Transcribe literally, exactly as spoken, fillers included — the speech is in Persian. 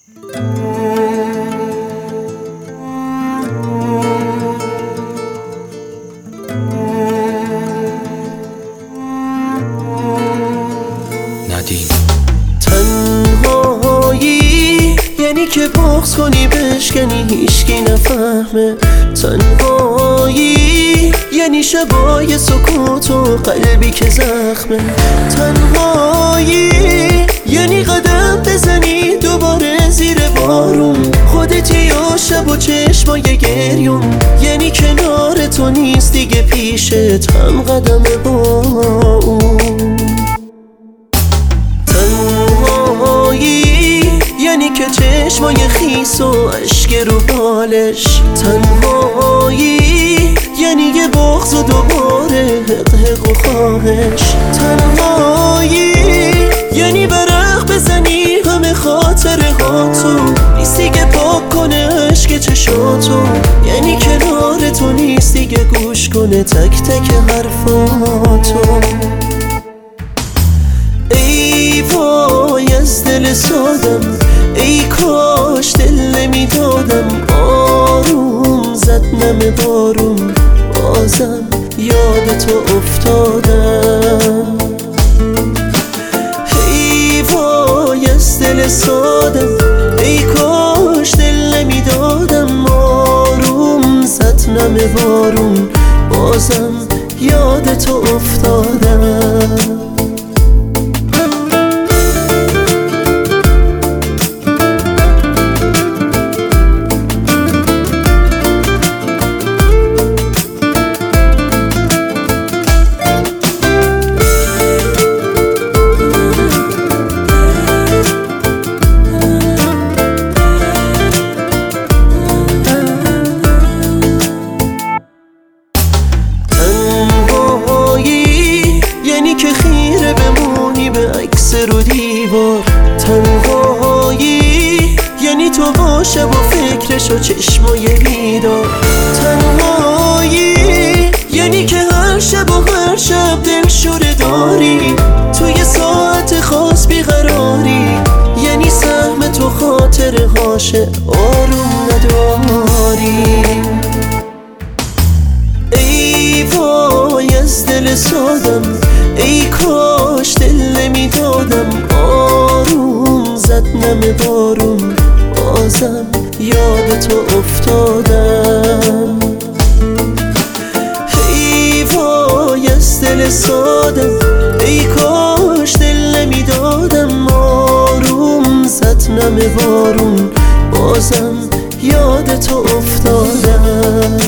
ندیم. تنهایی یعنی که بغض کنی بشکنی هیچکی نفهمه. تنهایی یعنی شبای سکوت و قلبی که زخمه. تنهایی یعنی قدم بزنی دوباره زیر بارون، خودتی و شب و چشمای گریون. یعنی کنار تو نیست دیگه پیشت هم قدم با اون. تنهایی یعنی که چشمای خیس و اشک رو بالش. تنهایی یعنی یه بغض و دوباره حق حق و خواهش. تنهایی یعنی برق بزنی همه خاطره ها تو، نیست دیگه پاک کنه عشق چشاتو. یعنی کنار تو نیست دیگه گوش کنه تک تک حرفاتو. ای وای از دل سادم، ای کاش دل نمیدادم. آروم زد نم بارون، بازم یاد تو افتادم. ای وای از دل سادم، ای کاش دل نمیدادم. آروم زد نم بارون، بازم یاد تو افتادم. که خیره بمونی به عکس رو دیوار. تنهایی یعنی تو باشه با فکرش و چشمای بیدار. تنهایی یعنی که هر شب و هر شب دلشوره داری، توی ساعت خاص بیقراری. یعنی سهم تو خاطره هاشه آروم نداری. ای وای از دل سادم، ای کاش دل نمیدادم. آروم زد نم بارون، بازم یاد تو افتادم. ای وای از دل سادم، ای کاش دل نمیدادم. آروم زد نم بارون، بازم یاد تو افتادم.